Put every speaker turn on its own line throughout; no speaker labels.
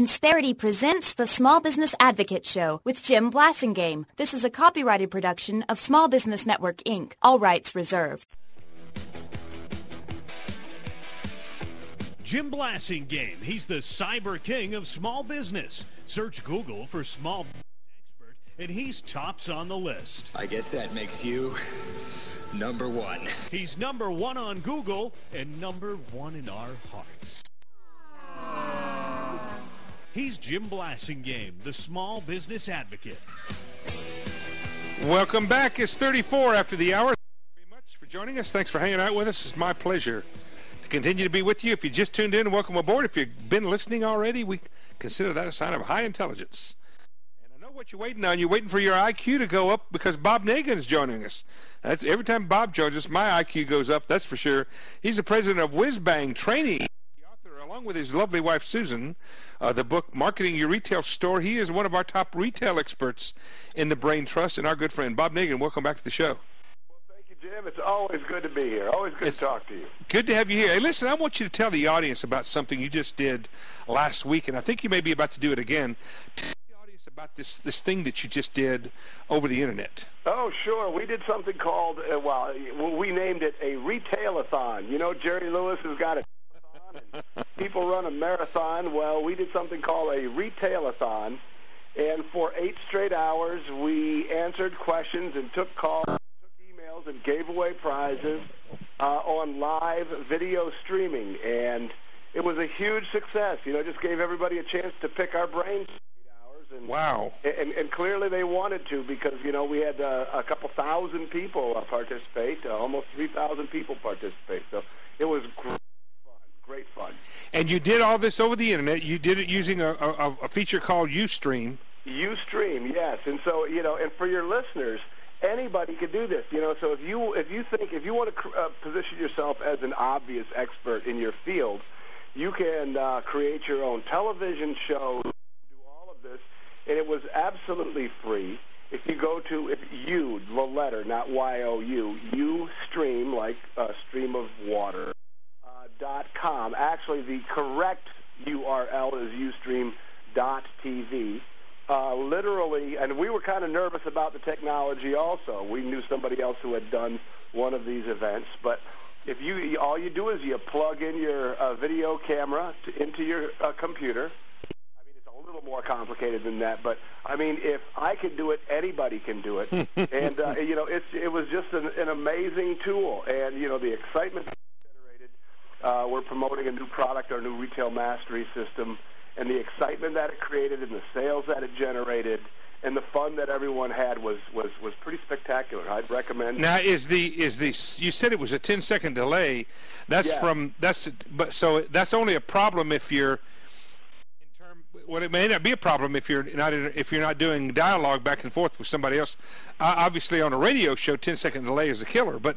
Insperity presents the Small Business Advocate Show with Jim Blasingame. This is a copyrighted production of Small Business Network, Inc. All rights reserved.
Jim Blasingame, he's the cyber king of small business. Search Google for small business expert, and he's tops on the list.
I guess that makes you number one.
He's number one on Google and number one in our hearts. He's Jim Blasingame, the small business advocate.
Welcome back. It's 34 after the hour. Thank you very much for joining us. Thanks for hanging out with us. It's my pleasure to continue to be with you. If you just tuned in, welcome aboard. If you've been listening already, we consider that a sign of high intelligence. And I know what you're waiting on. You're waiting for your IQ to go up because Bob Nagin's joining us. That's every time Bob joins us, my IQ goes up, that's for sure. He's the president of WhizBang Training, the author, along with his lovely wife, Susan, the book Marketing Your Retail Store. He is one of our top retail experts in the Brain Trust, and our good friend Bob Nagin. Welcome back to the show.
Well, thank you, Jim. It's always good to be here. Always good to talk to you.
Good to have you here. Hey, listen, I want you to tell the audience about something you just did last week, and I think you may be about to do it again. Tell the audience about this thing that you just did over the internet.
Oh, sure. We did something called, we named it a retail-a-thon. You know, Jerry Lewis has got a and people run a marathon. Well, we did something called a retail-a-thon, and for 8 straight hours, we answered questions and took calls, took emails, and gave away prizes on live video streaming, and it was a huge success. You know, just gave everybody a chance to pick our brains for 8 hours. And,
wow. And
clearly they wanted to because, you know, we had a couple thousand people participate, almost 3,000 people participate, so it was great fun.
And you did all this over the internet. You did it using a feature called Ustream.
Ustream, yes. And so, you know, and for your listeners, anybody could do this. You know, so if you want to position yourself as an obvious expert in your field, you can create your own television show, do all of this, and it was absolutely free. If you go to you, the letter, not Y-O-U, Ustream, like a stream of water. .com. Actually, the correct URL is ustream.tv. Literally, and we were kind of nervous about the technology also. We knew somebody else who had done one of these events, but if all you do is you plug in your video camera into your computer. I mean, it's a little more complicated than that, but I mean, if I can do it, anybody can do it. And you know, it was just an amazing tool, and you know, the excitement. We're promoting a new product, our new retail mastery system, and the excitement that it created and the sales that it generated and the fun that everyone had was pretty spectacular. I'd recommend.
Now, you said it was a 10-second delay. That's only a problem if you're. Well, it may not be a problem if you're not doing dialogue back and forth with somebody else. Obviously, on a radio show, 10-second delay is a killer. But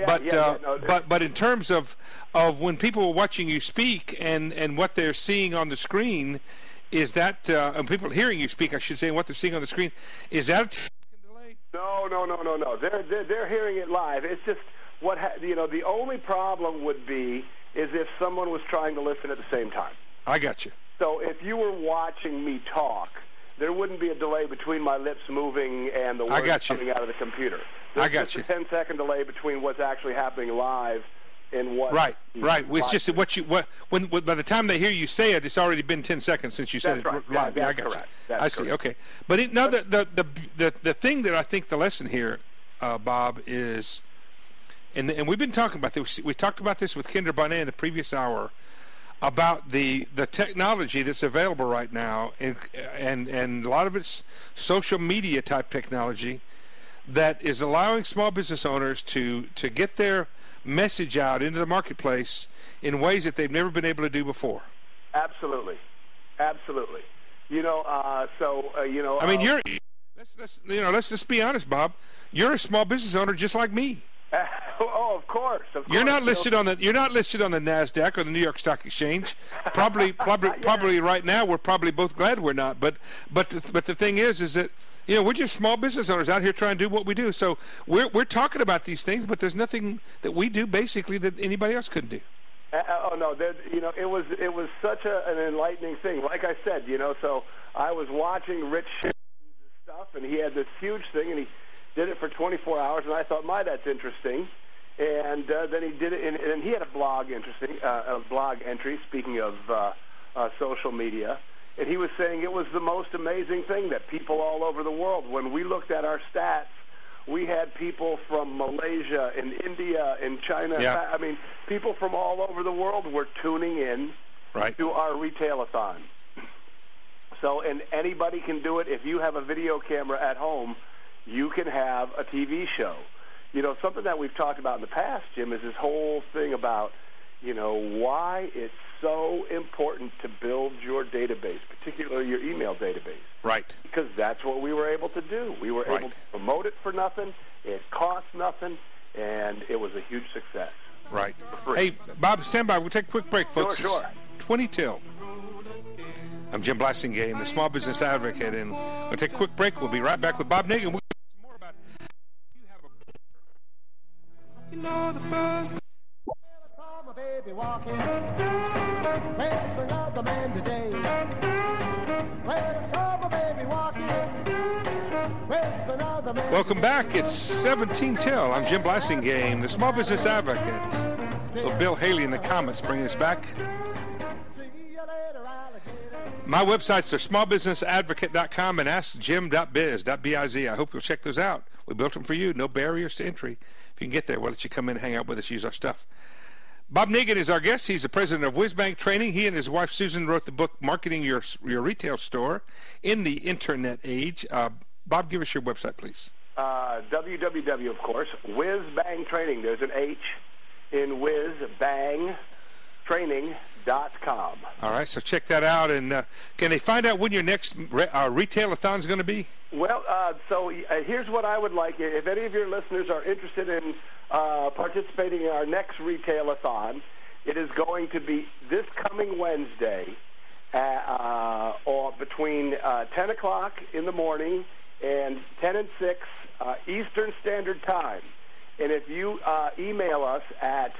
in terms of when people are watching you speak and what they're seeing on the screen, is that and people hearing you speak, I should say, and what they're seeing on the screen, is that a 10-second delay?
No. They're hearing it live. It's just the only problem would be is if someone was trying to listen at the same time.
I got you.
So if you were watching me talk, there wouldn't be a delay between my lips moving and the words coming out of the computer. There's just a 10-second delay between what's actually happening live and what. Right.
It's just when by the time they hear you say it, it's already been 10 seconds since you said it live.
Yeah,
I got
correct.
you. I see. Okay, but the thing that I think the lesson here, Bob, is, and we've been talking about this. We talked about this with Kendra Bonet in the previous hour. About the technology that's available right now, and a lot of it's social media type technology that is allowing small business owners to get their message out into the marketplace in ways that they've never been able to do before.
Absolutely. You know, I
mean, let's just be honest, Bob. You're a small business owner just like me.
Oh, of course.
You're not listed on the NASDAQ or the New York Stock Exchange. Probably right now we're probably both glad we're not. But the thing is that we're just small business owners out here trying to do what we do. So we're talking about these things, but there's nothing that we do basically that anybody else couldn't do.
Oh no, it was such an enlightening thing. Like I said, so I was watching Rich stuff, and he had this huge thing, and he did it for 24 hours, and I thought, that's interesting. And then he did it, and he had a blog entry. Speaking of social media, and he was saying it was the most amazing thing that people all over the world. When we looked at our stats, we had people from Malaysia and India and China.
Yeah.
I mean, people from all over the world were tuning in to our retail-a-thon. So, and anybody can do it. If you have a video camera at home, you can have a TV show. Something that we've talked about in the past, Jim, is this whole thing about, why it's so important to build your database, particularly your email database.
Right.
Because that's what we were able to do. We were able to promote it for nothing. It cost nothing, and it was a huge success.
Right. Hey, Bob, stand by. We'll take a quick break, folks.
Sure.
It's 20 till. I'm Jim Blasingame, the Small Business Advocate, and we'll take a quick break. We'll be right back with Bob Nagin. We'll talk some more about the first.
Baby walking with another man today. Well, I saw my baby walking with another man.
Welcome back. It's 17 till. I'm Jim Blasingame, the Small Business Advocate. Little Bill Haley in the comments bringing us back. My websites are smallbusinessadvocate.com and askjim.biz. I hope you'll check those out. We built them for you. No barriers to entry. If you can get there, we'll let you come in and hang out with us, use our stuff. Bob Nagin is our guest. He's the president of WizBank Training. He and his wife Susan wrote the book Marketing Your Retail Store in the Internet Age. Bob, give us your website, please.
www, of course, WizBank Training. There's an H in WizBangTraining.com.
All right, so check that out. And can they find out when your next retail-a-thon is going to be?
Well, so here's what I would like. If any of your listeners are interested in participating in our next retail-a-thon, it is going to be this coming Wednesday or between 10 o'clock in the morning and 10 and 6 Eastern Standard Time. And if you email us at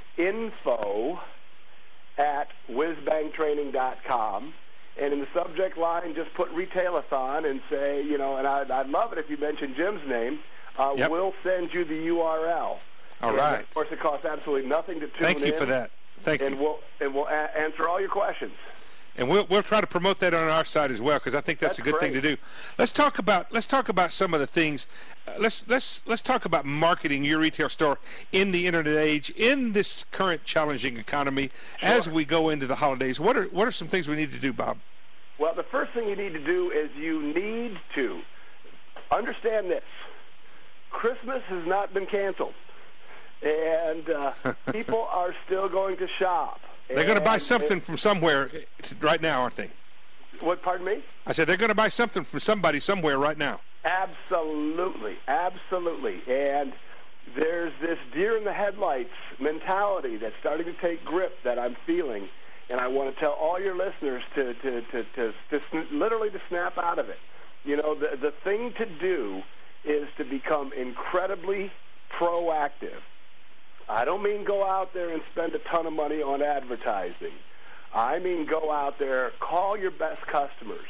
info@wizbanktraining.com, and in the subject line, just put retail-a-thon and say, and I'd love it if you mention Jim's name. We'll send you the URL.
All right.
Of course, it costs absolutely nothing to tune in.
Thank you for that. Thank you.
And we'll answer all your questions.
And we'll try to promote that on our side as well, because I think that's a good thing to do. Let's talk about some of the things. Let's talk about marketing your retail store in the Internet age, in this current challenging economy, as we go into the holidays. What are some things we need to do, Bob?
Well, the first thing you need to do is you need to understand this: Christmas has not been canceled, and people are still going to shop.
They're going to buy something from somewhere right now, aren't they?
What, pardon me?
I said they're going to buy something from somebody somewhere right now.
Absolutely, absolutely. And there's this deer in the headlights mentality that's starting to take grip that I'm feeling. And I want to tell all your listeners to literally to snap out of it. The thing to do is to become incredibly proactive. I don't mean go out there and spend a ton of money on advertising. I mean go out there, call your best customers,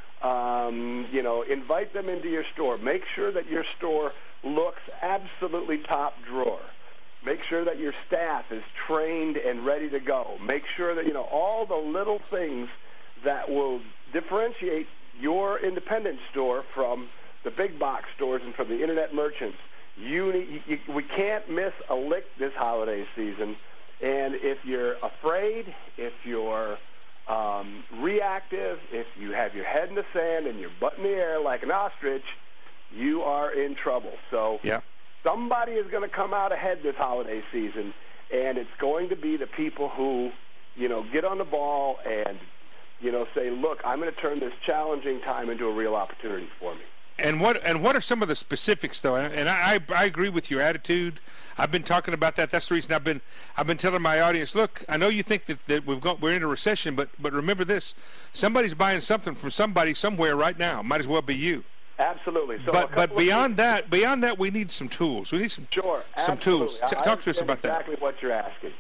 invite them into your store. Make sure that your store looks absolutely top drawer. Make sure that your staff is trained and ready to go. Make sure that, all the little things that will differentiate your independent store from the big box stores and from the Internet merchants. We can't miss a lick this holiday season, and if you're afraid, if you're reactive, if you have your head in the sand and your butt in the air like an ostrich, you are in trouble. So somebody is going to come out ahead this holiday season, and it's going to be the people who, get on the ball and, say, look, I'm going to turn this challenging time into a real opportunity for me.
And what are some of the specifics, though? And I agree with your attitude. I've been talking about that. That's the reason I've been telling my audience, look, I know you think that we're in a recession, but remember this: somebody's buying something from somebody somewhere right now. Might as well be you.
Absolutely. So
but beyond that, we need some tools. We need some tools. Talk to us about that.
Exactly what you're asking.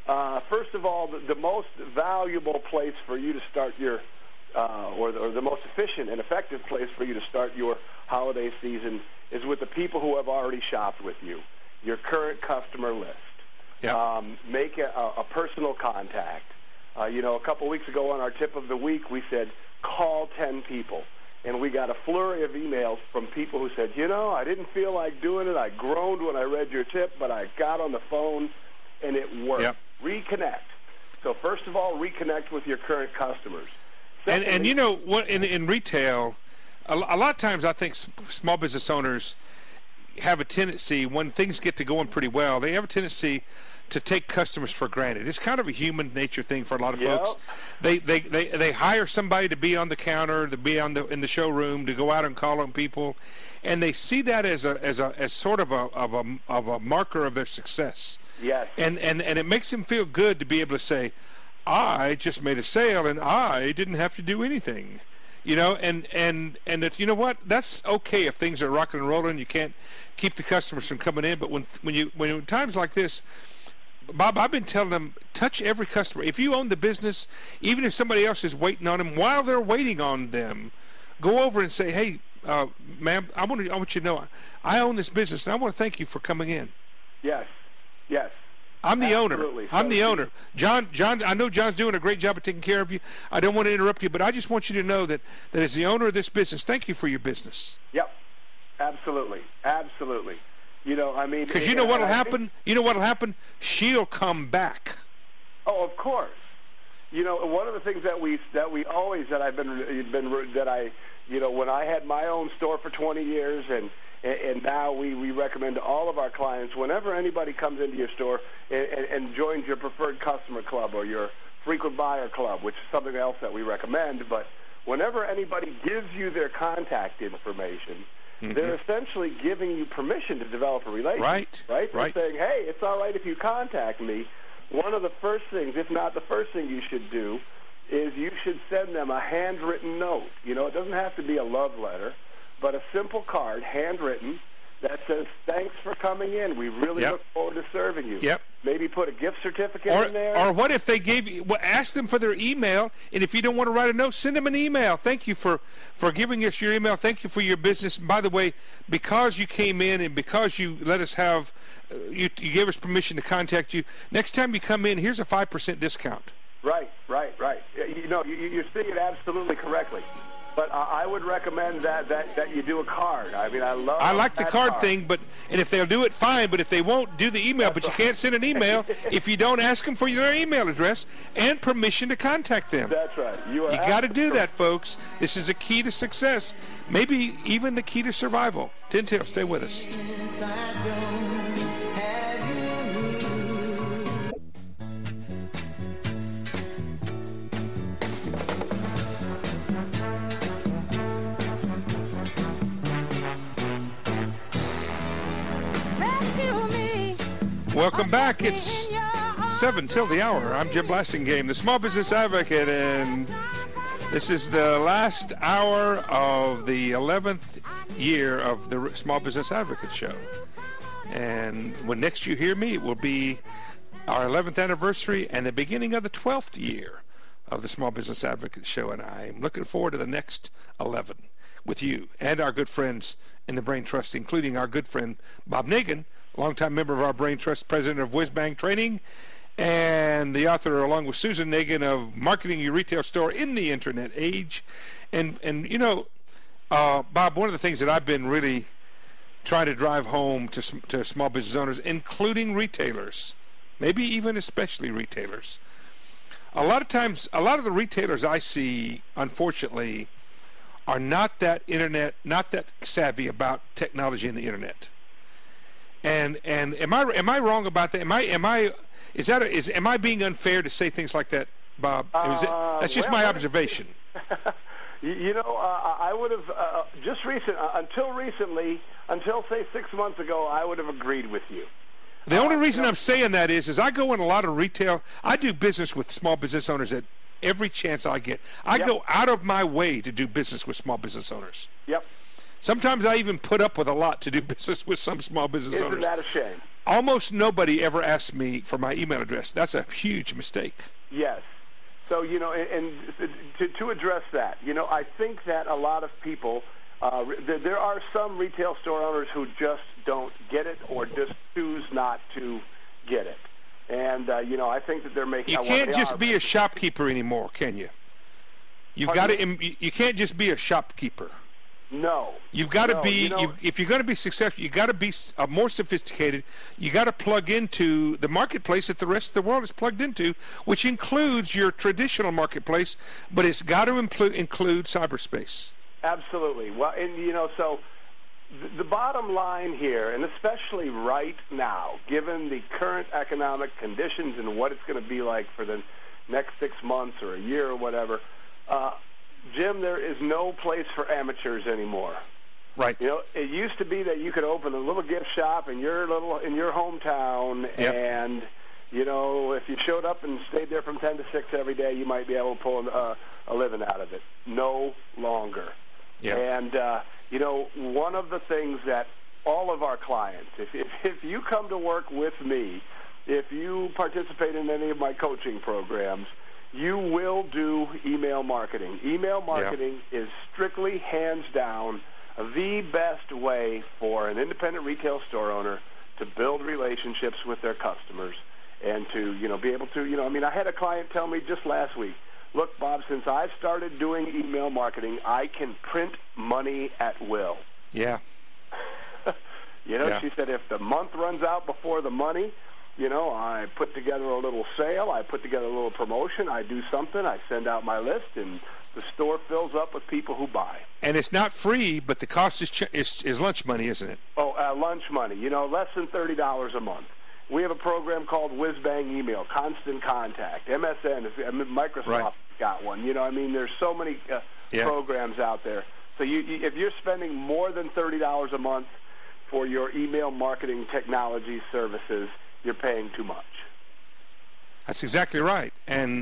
First of all, the most valuable place for you to start your, or the most efficient and effective place for you to start your holiday season is with the people who have already shopped with you, your current customer list.
Yep.
Make a personal contact. A couple weeks ago on our tip of the week, we said, call 10 people. And we got a flurry of emails from people who said, I didn't feel like doing it. I groaned when I read your tip, but I got on the phone, and it worked. Yep. Reconnect. So first of all, reconnect with your current customers. Secondly,
and what in retail, a lot of times I think small business owners have a tendency, when things get to going pretty well, they have a tendency to take customers for granted. It's kind of a human nature thing for a lot of folks. They hire somebody to be on the counter, to be in the showroom, to go out and call on people, and they see that as sort of a marker of their success.
Yes.
And it makes them feel good to be able to say, I just made a sale and I didn't have to do anything. And if, that's okay if things are rocking and rolling. You can't keep the customers from coming in, but when times like this, Bob, I've been telling them, touch every customer. If you own the business, even if somebody else is waiting on them, while they're waiting on them, go over and say, hey, ma'am, I want you to know I own this business, and I want to thank you for coming in.
Yes.
I'm the
Absolutely.
owner. I'm the owner. John, I know John's doing a great job of taking care of you. I don't want to interrupt you, but I just want you to know that as the owner of this business, thank you for your business.
Yep. Absolutely.
Because you know what'll happen? You know what'll happen? She'll come back.
Oh, of course. One of the things that when I had my own store for 20 years and now we recommend to all of our clients, whenever anybody comes into your store and joins your preferred customer club or your frequent buyer club, which is something else that we recommend, but whenever anybody gives you their contact information, they're essentially giving you permission to develop a relationship. Right? They're saying, hey, it's all right if you contact me. One of the first things, if not the first thing you should do, is you should send them a handwritten note. It doesn't have to be a love letter, but a simple card, handwritten, that says, thanks for coming in. We really look forward to serving you.
Yep.
Maybe put a gift certificate in there.
Or what if they gave you, ask them for their email, and if you don't want to write a note, send them an email. Thank you for giving us your email. Thank you for your business. And by the way, because you came in and because you let us have, you gave us permission to contact you, next time you come in, here's a 5% discount.
Right. You're seeing it absolutely correctly. But I would recommend that you do a card. I like
the card thing, and if they'll do it, fine. But if they won't, do the email. But you can't send an email if you don't ask them for their email address and permission to contact them.
That's right. You
got to do that, folks. This is a key to success, maybe even the key to survival. Tin Tail, stay with us. Welcome back. It's 7 till the hour. I'm Jim Blasingame, the Small Business Advocate, and this is the last hour of the 11th year of the Small Business Advocate Show. And when next you hear me, it will be our 11th anniversary and the beginning of the 12th year of the Small Business Advocate Show, and I'm looking forward to the next 11 with you and our good friends in the Brain Trust, including our good friend Bob Nagin, longtime member of our Brain Trust, president of Whizbang Training, and the author, along with Susan Nagin, of Marketing Your Retail Store in the Internet Age. And Bob, one of the things that I've been really trying to drive home to small business owners, including retailers, maybe even especially retailers, a lot of times, a lot of the retailers I see, unfortunately, are not that savvy about technology and the internet. And am I wrong about that? Am I being unfair to say things like that, Bob? That's just my observation.
I would have until say 6 months ago, I would have agreed with you.
The only reason I'm saying that is I go in a lot of retail. I do business with small business owners at every chance I get. I go out of my way to do business with small business owners.
Yep.
Sometimes I even put up with a lot to do business with some small business owners.
Isn't that a shame?
Almost nobody ever asks me for my email address. That's a huge mistake.
Yes. So, and to address that, I think that a lot of people, there are some retail store owners who just don't get it or just choose not to get it. And, I think that they're making...
You can't just be a shopkeeper anymore, can you? You can't just be a shopkeeper.
No.
You've got to be, if you're going to be successful, you've got to be more sophisticated. You got to plug into the marketplace that the rest of the world is plugged into, which includes your traditional marketplace, but it's got to include cyberspace.
Absolutely. Well, and, so the bottom line here, and especially right now, given the current economic conditions and what it's going to be like for the next 6 months or a year or whatever, Jim, there is no place for amateurs anymore.
Right.
It used to be that you could open a little gift shop in your hometown,
yep.
And if you showed up and stayed there from 10 to 6 every day, you might be able to pull a living out of it. No longer.
Yeah.
And one of the things that all of our clients, if you come to work with me, if you participate in any of my coaching programs, you will do email marketing. Email marketing is strictly, hands down, the best way for an independent retail store owner to build relationships with their customers and to, be able to, I had a client tell me just last week, look, Bob, since I've started doing email marketing, I can print money at will.
Yeah.
She said if the month runs out before the money, I put together a little sale, I put together a little promotion, I do something, I send out my list, and the store fills up with people who buy.
And it's not free, but the cost is lunch money, isn't it?
Oh, lunch money, less than $30 a month. We have a program called Whiz Bang Email, Constant Contact, MSN, Microsoft got one. There's so many programs out there. So if you're spending more than $30 a month for your email marketing technology services, you're paying too much.
That's exactly right.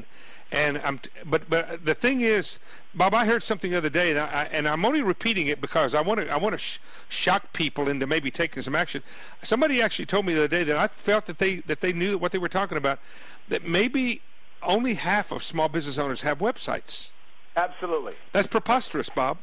But the thing is, Bob, I heard something the other day, and I'm only repeating it because I want to shock people into maybe taking some action. Somebody actually told me the other day that I felt that they knew what they were talking about, that maybe only half of small business owners have websites.
Absolutely.
That's preposterous, Bob.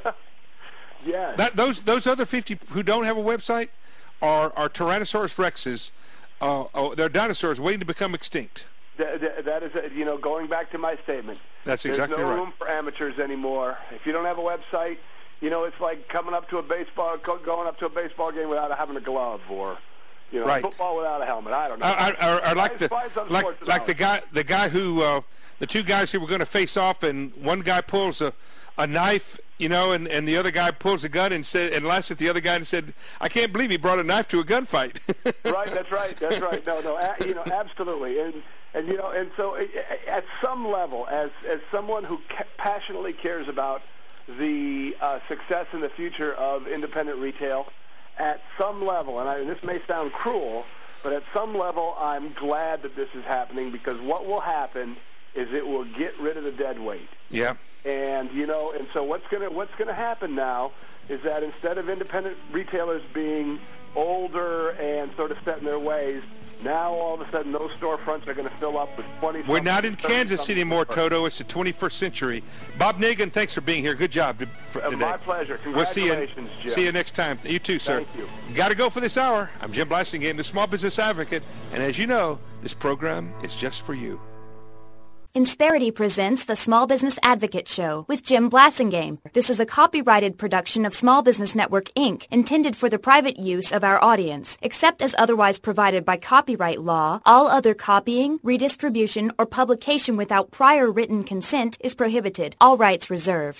Yes.
Those other 50 who don't have a website are Tyrannosaurus Rexes. They're dinosaurs waiting to become extinct.
That is, going back to my statement.
That's exactly right.
There's no room for amateurs anymore. If you don't have a website, it's like going up to a baseball game without having a glove, or football without a helmet. I don't know.
Or like the guy who the two guys who were going to face off, and one guy pulls a knife, and the other guy pulls a gun and laughs at the other guy and said, "I can't believe he brought a knife to a gunfight."
Right, that's right. No, absolutely. And so at some level, as someone who passionately cares about the success and the future of independent retail, at some level, and this may sound cruel, but at some level, I'm glad that this is happening, because what will happen is it will get rid of the dead weight.
Yeah.
And and so what's gonna happen now is that instead of independent retailers being older and sort of set in their ways, now all of a sudden those storefronts are going to fill up with 20.
We're not in Kansas anymore, Toto. It's the 21st century. Bob Nagin, thanks for being here. Good job today.
My pleasure. Congratulations, Jim.
See you next time. You too, sir.
Thank you.
Got to go for this hour. I'm Jim Blasingame, the Small Business Advocate, and as you know, this program is just for you.
Insperity presents the Small Business Advocate Show with Jim Blasingame. This is a copyrighted production of Small Business Network, Inc., intended for the private use of our audience. Except as otherwise provided by copyright law, all other copying, redistribution, or publication without prior written consent is prohibited. All rights reserved.